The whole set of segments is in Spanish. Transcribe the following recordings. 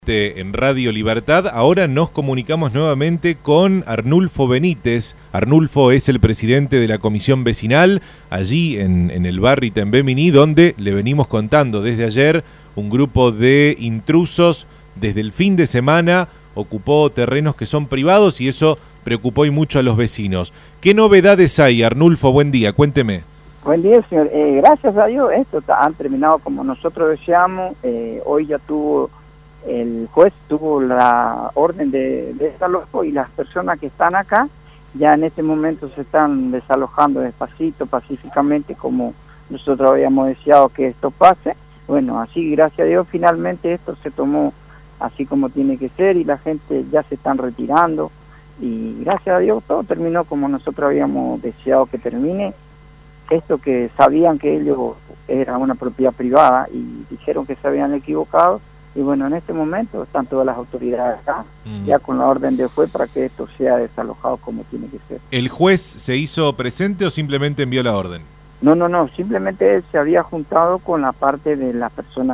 En Radio Libertad. Ahora nos comunicamos nuevamente con Arnulfo Benítez. Arnulfo es el presidente de la comisión vecinal allí en el barrio Itembémini, donde le venimos contando desde ayer un grupo de intrusos desde el fin de semana ocupó terrenos que son privados y eso preocupó y mucho a los vecinos. ¿Qué novedades hay, Arnulfo? Buen día, cuénteme. Buen día, señor. Gracias a Dios, han terminado como nosotros deseamos. Hoy ya el juez tuvo la orden de desalojo y las personas que están acá ya en este momento se están desalojando despacito, pacíficamente, como nosotros habíamos deseado que esto pase. Bueno, así gracias a Dios finalmente esto se tomó así como tiene que ser y la gente ya se están retirando y gracias a Dios todo terminó como nosotros habíamos deseado que termine. Esto que sabían que ellos era una propiedad privada y dijeron que se habían equivocado. Y bueno, en este momento están todas las autoridades acá, ya con la orden del juez para que esto sea desalojado como tiene que ser. ¿El juez se hizo presente o simplemente envió la orden? No, simplemente él se había juntado con la parte de la persona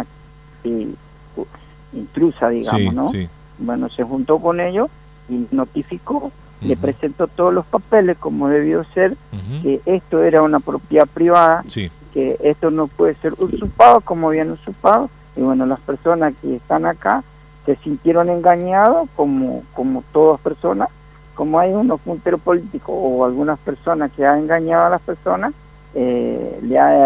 intrusa, digamos, sí, ¿no? Sí. Bueno, se juntó con ellos y notificó, le presentó todos los papeles como debió ser, que esto era una propiedad privada, que esto no puede ser usurpado como habían usurpado. Y bueno, las personas que están acá se sintieron engañados como todas personas, como hay unos punteros políticos o algunas personas que han engañado a las personas, se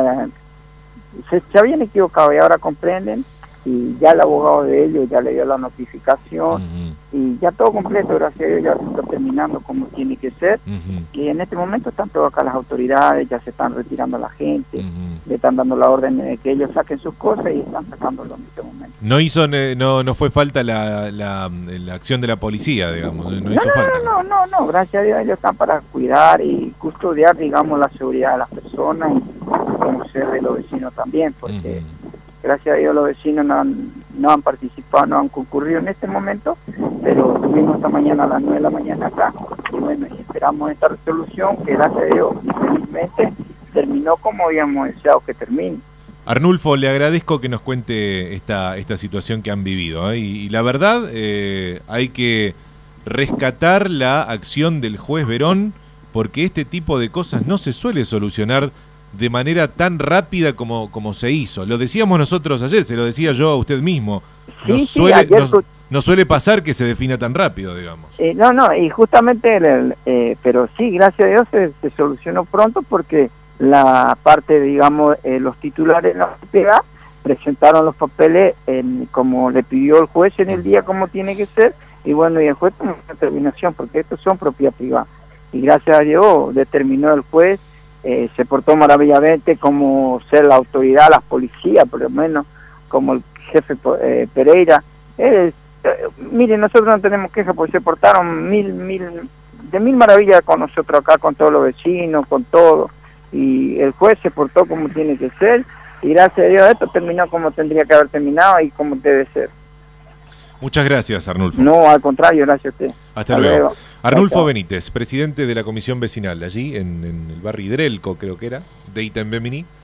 habían equivocado y ahora comprenden y ya el abogado de ellos ya le dio la notificación y ya todo completo, gracias a Dios ya se está terminando como tiene que ser y en este momento están todas acá las autoridades, ya se están retirando a la gente, le están dando la orden de que ellos saquen sus cosas y están sacándolo en este momento. No fue falta la acción de la policía, digamos, no hizo falta. No, gracias a Dios ellos están para cuidar y custodiar, digamos, la seguridad de las personas y conocer de los vecinos también, porque gracias a Dios los vecinos no han participado, no han concurrido en este momento, pero tuvimos esta mañana a las 9 de la mañana acá y bueno, y esperamos esta resolución que gracias a Dios infelizmente terminó como habíamos deseado que termine. Arnulfo, le agradezco que nos cuente esta situación que han vivido, ¿eh? Y la verdad hay que rescatar la acción del juez Verón porque este tipo de cosas no se suele solucionar de manera tan rápida como se hizo. Lo decíamos nosotros ayer, se lo decía yo a usted mismo. No suele pasar que se defina tan rápido, digamos. Y justamente, pero sí, gracias a Dios se solucionó pronto porque la parte, digamos, los titulares de la propiedad presentaron los papeles como le pidió el juez en el día como tiene que ser, y bueno, y el juez tomó una determinación porque estos son propiedad privada. Y gracias a Dios determinó el juez, se portó maravillosamente como ser la autoridad, las policías, por lo menos, como el jefe Pereira. Miren, nosotros no tenemos quejas porque se portaron mil maravillas con nosotros acá, con todos los vecinos, con todo. Y el juez se portó como tiene que ser y gracias a Dios esto terminó como tendría que haber terminado y como debe ser. Muchas gracias, Arnulfo. No, al contrario, gracias a usted. Hasta luego. Arnulfo Benítez, presidente de la comisión vecinal allí en el barrio Hidrelco, creo que era, de Itembémini.